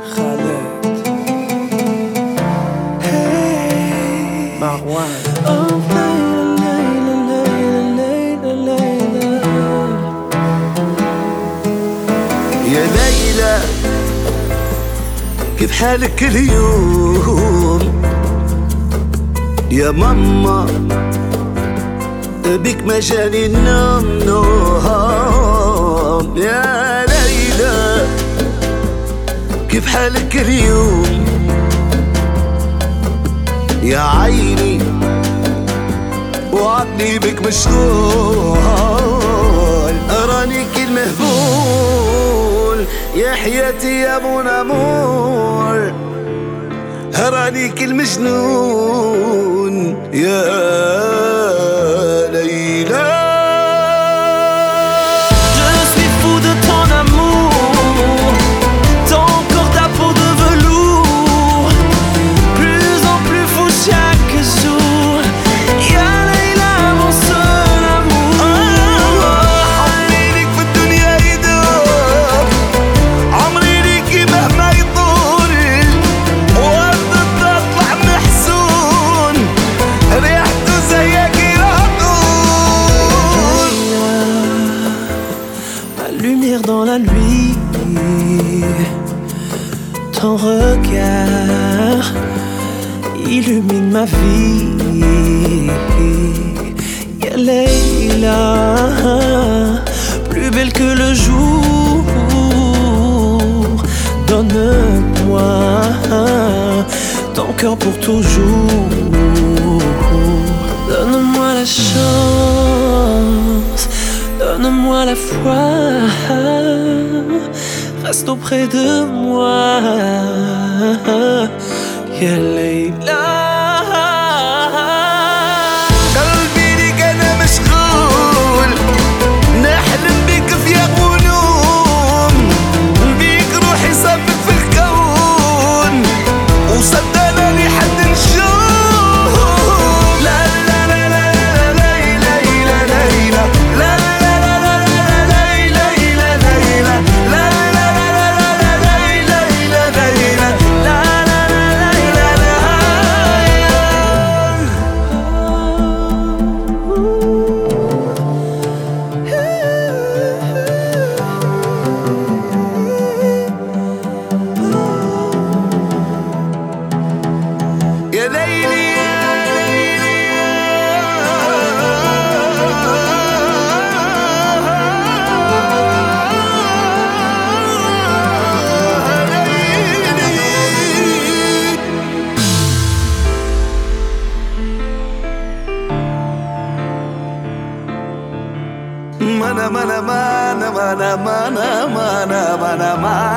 خالد مروان يا ليلى كيف حالك اليوم؟ يا ماما بك ما جاني النوم نوم. يا ليلى كيف حالك اليوم؟ يا عيني وعقلي بك مشغول، أرانيك المهبول يا حياتي يا مون أمور، أرانيك المجنون يا ليلى. Dans la nuit, ton regard illumine ma vie. Ya Leila, plus belle que le jour, donne-moi ton cœur pour toujours. Donne-moi la chance, donne-moi la foi, reste auprès de moi, ya Leila. قلبي ليك أنا مشغول، نحلم بيك في غنوم، بيك روحي صفت في الكون، وصدقنا لحد نشوف. لا لا لا لا لا لا لا لا لا يا ليلي يا ليلي mana mana mana mana mana mana mana mana